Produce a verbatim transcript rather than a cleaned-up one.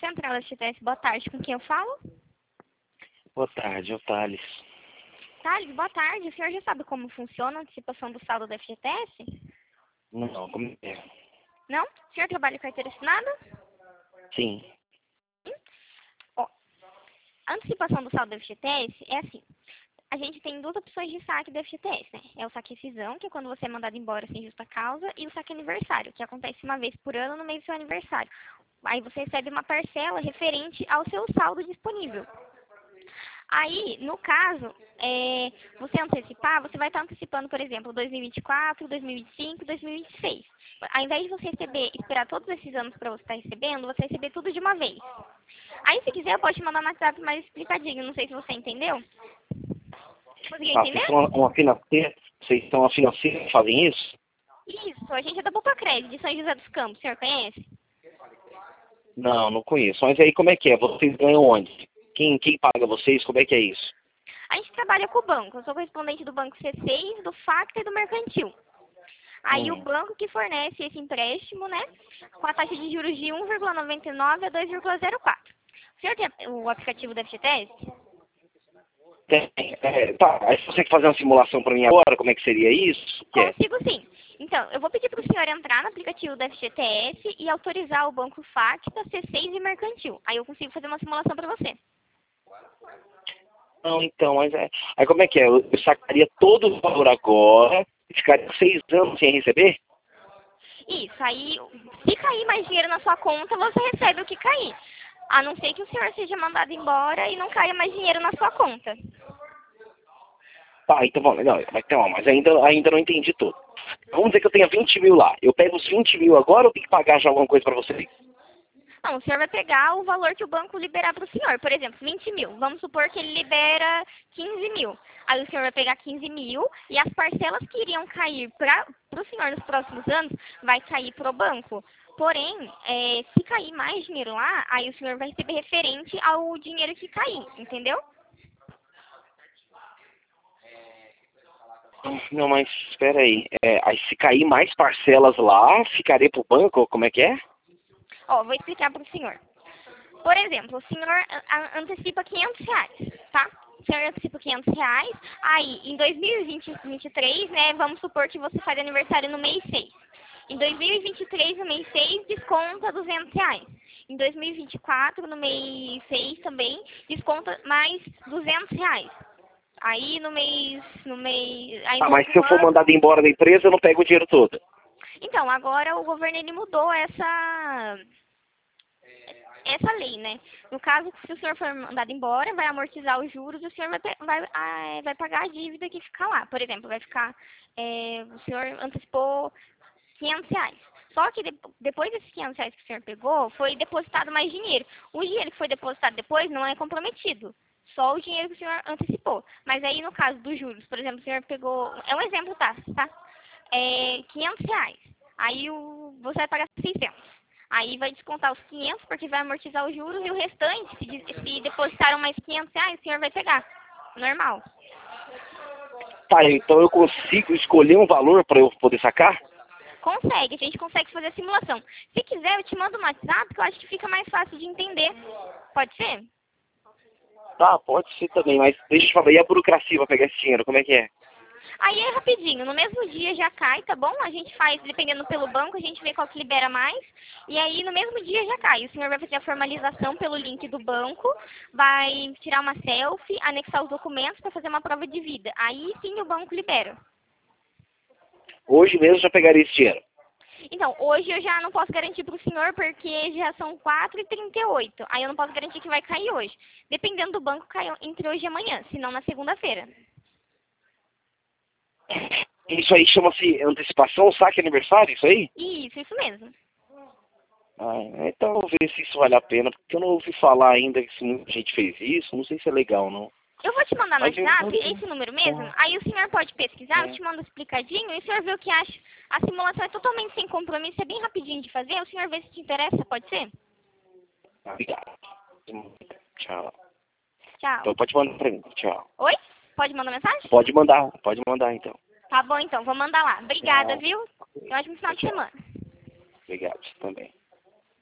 Central F G T S, boa tarde, com quem eu falo? Boa tarde, é o Thales. Thales, boa tarde, o senhor já sabe como funciona a antecipação do saldo da F G T S? Não, como é? Não? O senhor trabalha com carteira assinada? Sim. Sim. Ó, a antecipação do saldo da F G T S é assim. A gente tem duas opções de saque da F G T S, né? É o saque rescisão, que é quando você é mandado embora sem justa causa, e o saque aniversário, que acontece uma vez por ano no mês do seu aniversário. Aí você recebe uma parcela referente ao seu saldo disponível. Aí, no caso, é, você antecipar, você vai estar antecipando, por exemplo, dois mil e vinte e quatro, dois mil e vinte e cinco, dois mil e vinte e seis. Ao invés de você receber, esperar todos esses anos para você estar recebendo, você vai receber tudo de uma vez. Aí, se quiser, eu posso te mandar no WhatsApp mais explicadinho. Não sei se você entendeu. Conseguiu Ah, entender? vocês são uma, uma financeira? Vocês são uma financeira que fazem isso? Isso, a gente é da Poupa Crédito, de São José dos Campos. O senhor conhece? Não, não conheço. Mas aí como é que é? Vocês ganham onde? Quem, quem paga vocês? Como é que é isso? A gente trabalha com o banco. Eu sou correspondente do Banco C seis, do Facta e do Mercantil. Aí o Hum. banco que fornece esse empréstimo, né, com a taxa de juros de um vírgula noventa e nove a dois vírgula zero quatro. O senhor tem o aplicativo da F G T S? Tem, é, tá, aí se você quer fazer uma simulação para mim agora, como é que seria isso? Que é? Consigo sim. Então, eu vou pedir para o senhor entrar no aplicativo da F G T S e autorizar o banco Facta, C seis e Mercantil. Aí eu consigo fazer uma simulação para você. Não, então, mas é. Aí como é que é? Eu, eu sacaria todo o valor agora e ficaria seis anos sem receber? Isso, aí se cair mais dinheiro na sua conta, você recebe o que cair. A não ser que o senhor seja mandado embora e não caia mais dinheiro na sua conta. Tá, então vamos. Não, mas, então, mas ainda, ainda não entendi tudo. Vamos dizer que eu tenha vinte mil lá. Eu pego os vinte mil agora ou tenho que pagar já alguma coisa para vocês? Não, o senhor vai pegar o valor que o banco liberar para o senhor. Por exemplo, vinte mil. Vamos supor que ele libera quinze mil. Aí o senhor vai pegar quinze mil e as parcelas que iriam cair para o senhor nos próximos anos vai cair para o banco. Porém, é, se cair mais dinheiro lá, aí o senhor vai receber referente ao dinheiro que cair, entendeu? Não, mas espera aí. É, aí se cair mais parcelas lá, ficarei pro banco? Como é que é? Ó, vou explicar para o senhor. Por exemplo, o senhor a- antecipa quinhentos reais, tá? O senhor antecipa quinhentos reais, aí em dois mil e vinte e três, né, vamos supor que você faz aniversário no mês seis. Em dois mil e vinte e três, no mês seis, desconta duzentos reais. Em dois mil e vinte e quatro, no mês seis também, desconta mais duzentos reais. Aí no mês, no mês, aí Ah, no mas outro se eu for ano... mandado embora da empresa, eu não pego o dinheiro todo. Então, agora o governo ele mudou essa... essa lei, né? No caso, se o senhor for mandado embora, vai amortizar os juros e o senhor vai, pe- vai, ah, vai pagar a dívida que fica lá. Por exemplo, vai ficar, é, o senhor antecipou quinhentos reais. Só que de- depois desses quinhentos reais que o senhor pegou, foi depositado mais dinheiro. O dinheiro que foi depositado depois não é comprometido. Só o dinheiro que o senhor antecipou. Mas aí, no caso dos juros, por exemplo, o senhor pegou... É um exemplo, tá? tá? É, quinhentos reais. Aí o, você vai pagar seiscentos. Aí vai descontar os quinhentos, porque vai amortizar os juros, e o restante, se, de- se depositaram mais quinhentos reais, o senhor vai pegar. Normal. Tá, então eu consigo escolher um valor para eu poder sacar? Consegue, a gente consegue fazer a simulação. Se quiser, eu te mando no WhatsApp, que eu acho que fica mais fácil de entender. Pode ser? Tá, pode ser também, mas deixa eu te falar, e a burocracia para pegar esse dinheiro, como é que é? Aí é rapidinho, no mesmo dia já cai, tá bom? A gente faz, dependendo pelo banco, a gente vê qual que libera mais. E aí no mesmo dia já cai. O senhor vai fazer a formalização pelo link do banco, vai tirar uma selfie, anexar os documentos para fazer uma prova de vida. Aí sim o banco libera. Hoje mesmo já pegaria esse dinheiro. Então, hoje eu já não posso garantir para o senhor porque já são quatro e trinta e oito. Aí eu não posso garantir que vai cair hoje. Dependendo do banco, cai entre hoje e amanhã, se não na segunda-feira. Isso aí chama-se antecipação, saque aniversário, isso aí? Isso, isso mesmo. Ah, então eu vou ver se isso vale a pena, porque eu não ouvi falar ainda que se muita gente fez isso, não sei se é legal não. Eu vou te mandar no Mas eu... WhatsApp esse número mesmo, aí o senhor pode pesquisar, eu É. te mando explicadinho, e o senhor vê o que acha. A simulação é totalmente sem compromisso, é bem rapidinho de fazer, o senhor vê se te interessa, pode ser? Obrigado. Tchau. Tchau. Então pode mandar pra mim, tchau. Oi? Pode mandar mensagem? Pode mandar, pode mandar então. Tá bom então, vou mandar lá. Obrigada, Tchau. viu? Um ótimo final de Tchau. semana. Obrigado, também.